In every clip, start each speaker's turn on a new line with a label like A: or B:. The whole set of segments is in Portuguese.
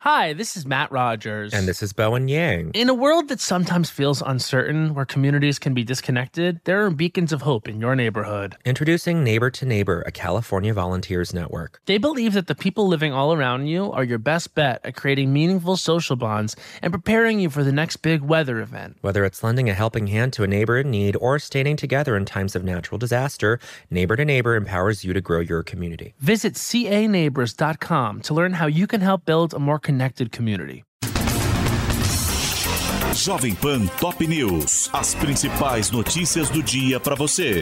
A: Hi, this is Matt Rogers.
B: And this is Bowen Yang.
A: In a world that sometimes feels uncertain, where communities can be disconnected, there are beacons of hope in your neighborhood.
B: Introducing Neighbor to Neighbor, a California volunteers network.
A: They believe that the people living all around you are your best bet at creating meaningful social bonds and preparing you for the next big weather event.
B: Whether it's lending a helping hand to a neighbor in need or standing together in times of natural disaster, Neighbor to Neighbor empowers you to grow your community.
A: Visit caneighbors.com to learn how you can help build a more connected community.
C: Jovem Pan Top News. As principais notícias do dia para você.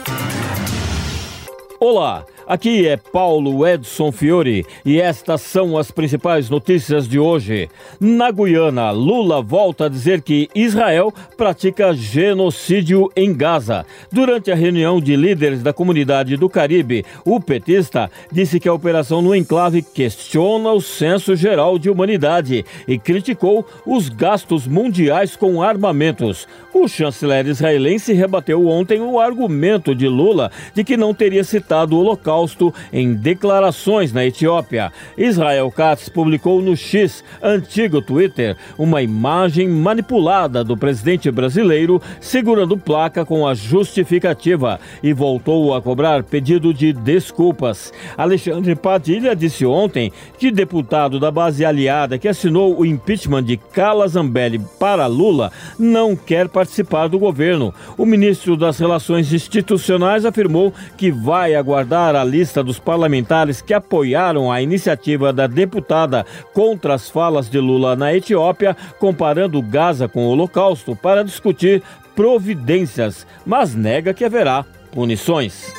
D: Olá, aqui é Paulo Edson Fiore e estas são as principais notícias de hoje. Na Guiana, Lula volta a dizer que Israel pratica genocídio em Gaza. Durante a reunião de líderes da comunidade do Caribe, o petista disse que a operação no enclave questiona o senso geral de humanidade e criticou os gastos mundiais com armamentos. O chanceler israelense rebateu ontem o argumento de Lula de que não teria citado o Holocausto em declarações na Etiópia. Israel Katz publicou no X, antigo Twitter, uma imagem manipulada do presidente brasileiro segurando placa com a justificativa e voltou a cobrar pedido de desculpas. Alexandre Padilha disse ontem que deputado da base aliada que assinou o impeachment de Carla Zambelli para Lula não quer participar do governo. O ministro das Relações Institucionais afirmou que vai aguardar a lista dos parlamentares que apoiaram a iniciativa da deputada contra as falas de Lula na Etiópia, comparando Gaza com o Holocausto, para discutir providências, mas nega que haverá punições.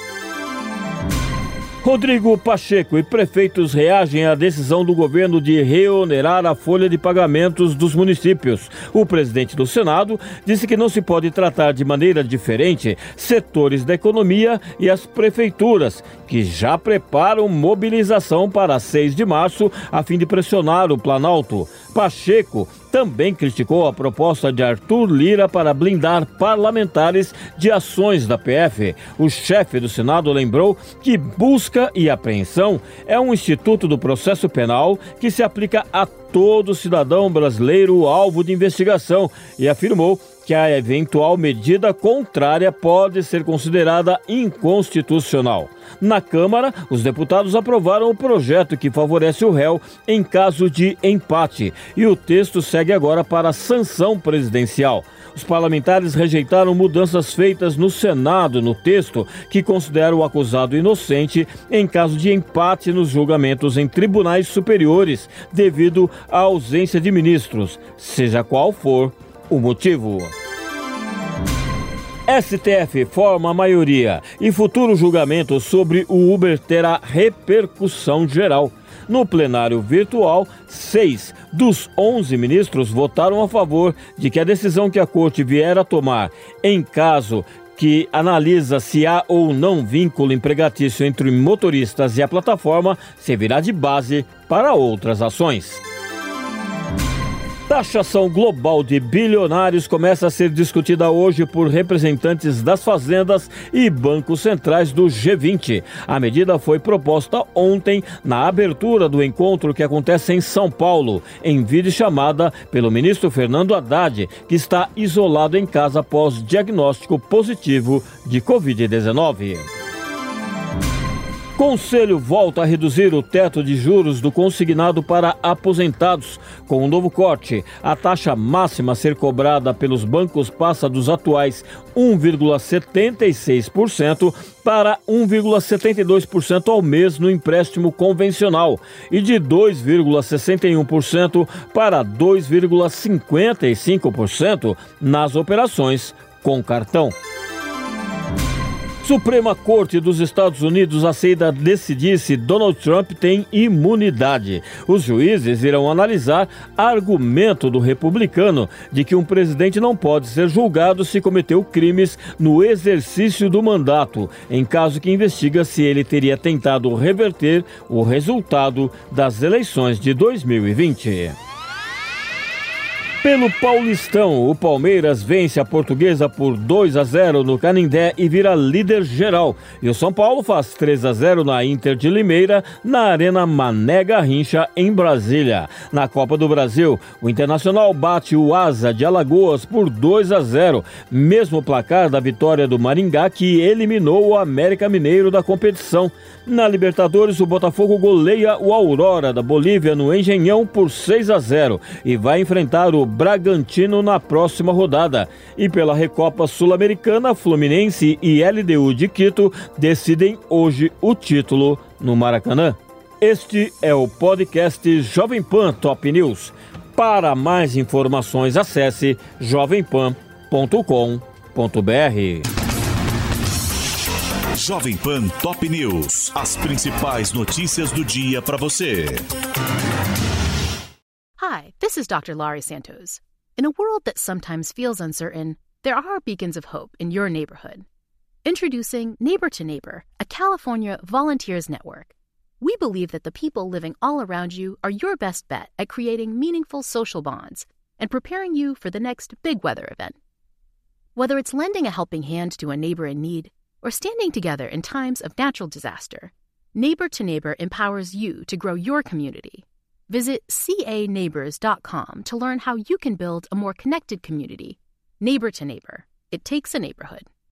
D: Rodrigo Pacheco e prefeitos reagem à decisão do governo de reonerar a folha de pagamentos dos municípios. O presidente do Senado disse que não se pode tratar de maneira diferente setores da economia e as prefeituras, que já preparam mobilização para 6 de março a fim de pressionar o Planalto. Pacheco também criticou a proposta de Arthur Lira para blindar parlamentares de ações da PF. O chefe do Senado lembrou que busca e apreensão é um instituto do processo penal que se aplica a todo cidadão brasileiro alvo de investigação e afirmou que a eventual medida contrária pode ser considerada inconstitucional. Na Câmara, os deputados aprovaram o projeto que favorece o réu em caso de empate e o texto segue agora para a sanção presidencial. Os parlamentares rejeitaram mudanças feitas no Senado no texto que considera o acusado inocente em caso de empate nos julgamentos em tribunais superiores devido à ausência de ministros, seja qual for o motivo. STF forma a maioria e futuro julgamento sobre o Uber terá repercussão geral. No plenário virtual, 6 dos 11 ministros votaram a favor de que a decisão que a corte vier a tomar em caso que analisa se há ou não vínculo empregatício entre motoristas e a plataforma servirá de base para outras ações. Taxação global de bilionários começa a ser discutida hoje por representantes das fazendas e bancos centrais do G20. A medida foi proposta ontem na abertura do encontro que acontece em São Paulo, em videochamada pelo ministro Fernando Haddad, que está isolado em casa após diagnóstico positivo de Covid-19. Conselho volta a reduzir o teto de juros do consignado para aposentados. Com o novo corte, a taxa máxima a ser cobrada pelos bancos passa dos atuais 1,76% para 1,72% ao mês no empréstimo convencional e de 2,61% para 2,55% nas operações com cartão. Suprema Corte dos Estados Unidos aceita decidir se Donald Trump tem imunidade. Os juízes irão analisar argumento do republicano de que um presidente não pode ser julgado se cometeu crimes no exercício do mandato, em caso que investiga se ele teria tentado reverter o resultado das eleições de 2020. Pelo Paulistão, o Palmeiras vence a Portuguesa por 2-0 no Canindé e vira líder geral. E o São Paulo faz 3-0 na Inter de Limeira, na Arena Mané Garrincha, em Brasília. Na Copa do Brasil, o Internacional bate o Asa de Alagoas por 2-0, mesmo placar da vitória do Maringá, que eliminou o América Mineiro da competição. Na Libertadores, o Botafogo goleia o Aurora da Bolívia no Engenhão por 6-0 e vai enfrentar o Bragantino na próxima rodada. E pela Recopa Sul-Americana, Fluminense e LDU de Quito decidem hoje o título no Maracanã. Este é o podcast Jovem Pan Top News. Para mais informações, acesse jovempan.com.br.
C: Jovem Pan Top News. As principais notícias do dia para você.
E: Hi, this is Dr. Laurie Santos. In a world that sometimes feels uncertain, there are beacons of hope in your neighborhood. Introducing Neighbor to Neighbor, a California volunteers network. We believe that the people living all around you are your best bet at creating meaningful social bonds and preparing you for the next big weather event. Whether it's lending a helping hand to a neighbor in need or standing together in times of natural disaster, Neighbor to Neighbor empowers you to grow your community. Visit caneighbors.com to learn how you can build a more connected community. Neighbor to Neighbor. It takes a neighborhood.